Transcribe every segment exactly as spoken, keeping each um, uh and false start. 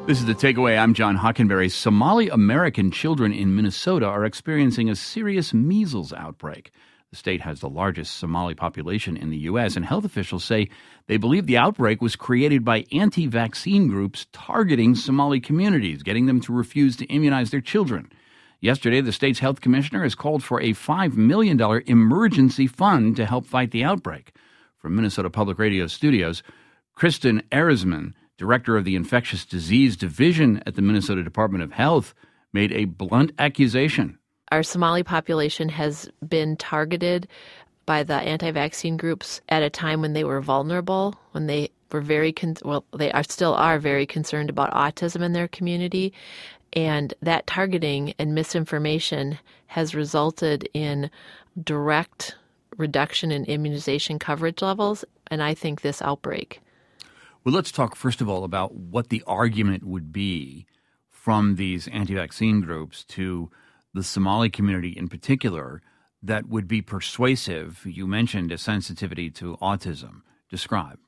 This is The Takeaway. I'm John Hockenberry. Somali-American children in Minnesota are experiencing a serious measles outbreak. The state has the largest Somali population in the U S, and health officials say they believe the outbreak was created by anti-vaccine groups targeting Somali communities, getting them to refuse to immunize their children. Yesterday, the state's health commissioner has called for a five million dollars emergency fund to help fight the outbreak. From Minnesota Public Radio studios, Kristen Erisman, director of the Infectious Disease Division at the Minnesota Department of Health, made a blunt accusation. Our Somali population has been targeted by the anti-vaccine groups at a time when they were vulnerable, when they were very, con- well, they are still are very concerned about autism in their community. And that targeting and misinformation has resulted in direct reduction in immunization coverage levels, and I think this outbreak. Well, let's talk first of all about what the argument would be from these anti-vaccine groups to the Somali community in particular that would be persuasive. You mentioned a sensitivity to autism. Describe.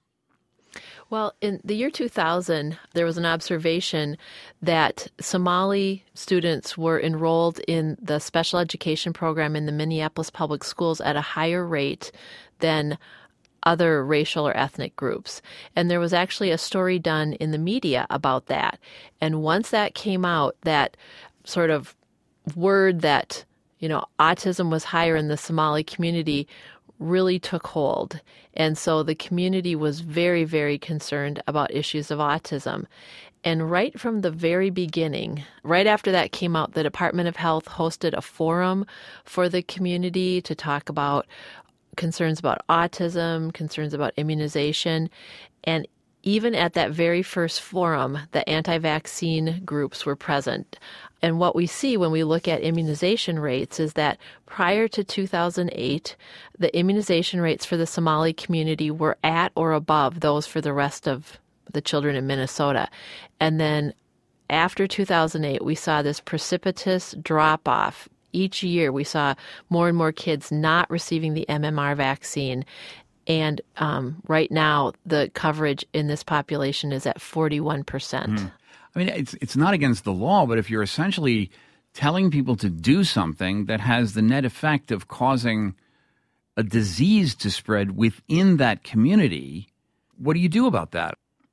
Well, in the year two thousand, there was an observation that Somali students were enrolled in the special education program in the Minneapolis public schools at a higher rate than other racial or ethnic groups. And there was actually a story done in the media about that. And once that came out, that sort of word that, you know, autism was higher in the Somali community really took hold. And so the community was very, very concerned about issues of autism. And right from the very beginning, right after that came out, the Department of Health hosted a forum for the community to talk about concerns about autism, concerns about immunization. And even at that very first forum, the anti-vaccine groups were present. And what we see when we look at immunization rates is that prior to two thousand eight, the immunization rates for the Somali community were at or above those for the rest of the children in Minnesota. And then after two thousand eight, we saw this precipitous drop-off. Each year, we saw more and more kids not receiving the M M R vaccine. And um, right now, the coverage in this population is at forty-one percent. Mm. I mean, it's it's not against the law, but if you're essentially telling people to do something that has the net effect of causing a disease to spread within that community, what do you do about that?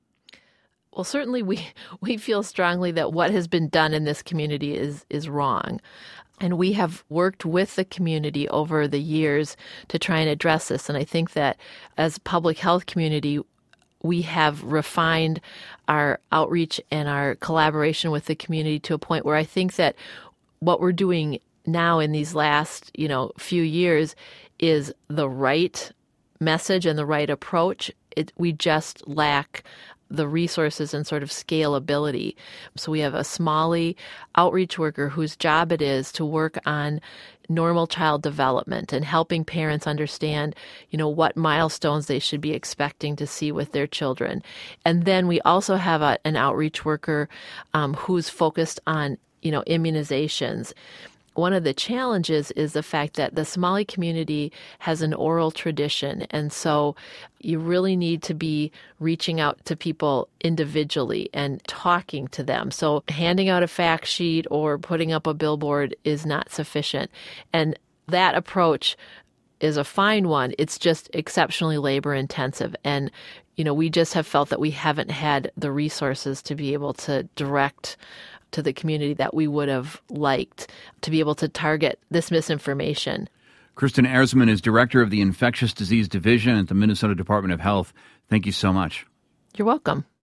Well, certainly we, we feel strongly that what has been done in this community is is wrong. And we have worked with the community over the years to try and address this. And I think that as a public health community, we have refined our outreach and our collaboration with the community to a point where I think that what we're doing now in these last, you know, few years is the right message and the right approach. It, we just lack the resources and sort of scalability. So we have a Somali outreach worker whose job it is to work on normal child development and helping parents understand, you know, what milestones they should be expecting to see with their children. And then we also have a, an outreach worker um, who's focused on, you know, immunizations. One of the challenges is the fact that the Somali community has an oral tradition, and so you really need to be reaching out to people individually and talking to them. So handing out a fact sheet or putting up a billboard is not sufficient. And that approach is a fine one. It's just exceptionally labor intensive. And, you know, we just have felt that we haven't had the resources to be able to direct to the community that we would have liked to be able to target this misinformation. Kristen Erisman is director of the Infectious Disease Division at the Minnesota Department of Health. Thank you so much. You're welcome.